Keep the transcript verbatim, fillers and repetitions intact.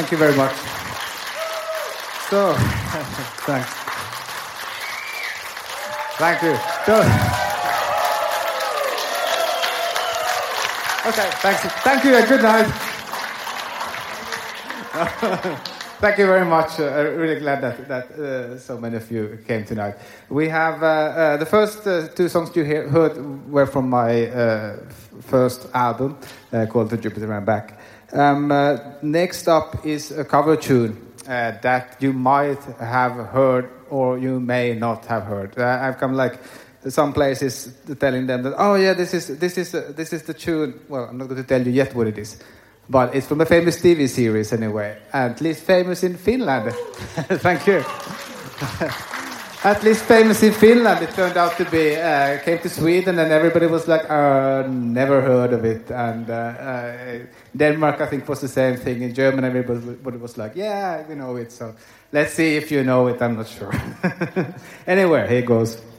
Thank you very much. So, thanks. Thank you. So, okay, thanks. Thank you and good night. Thank you very much. Uh, I'm really glad that, that uh, so many of you came tonight. We have uh, uh, the first uh, two songs you hear, heard were from my uh, f- first album uh, called "To Jupiter and Back." Um, uh, next up is a cover tune uh, that you might have heard or you may not have heard. Uh, I've come like some places telling them that, oh yeah, this is this is uh, this is the tune. Well, I'm not going to tell you yet what it is. But it's from a famous T V series anyway. At least famous in Finland. Thank you. At least famous in Finland, it turned out to be. Uh, came to Sweden and everybody was like, uh, never heard of it. And uh, uh, Denmark, I think, was the same thing. In Germany, everybody was like, yeah, we know it. So let's see if you know it. I'm not sure. Anyway, here goes.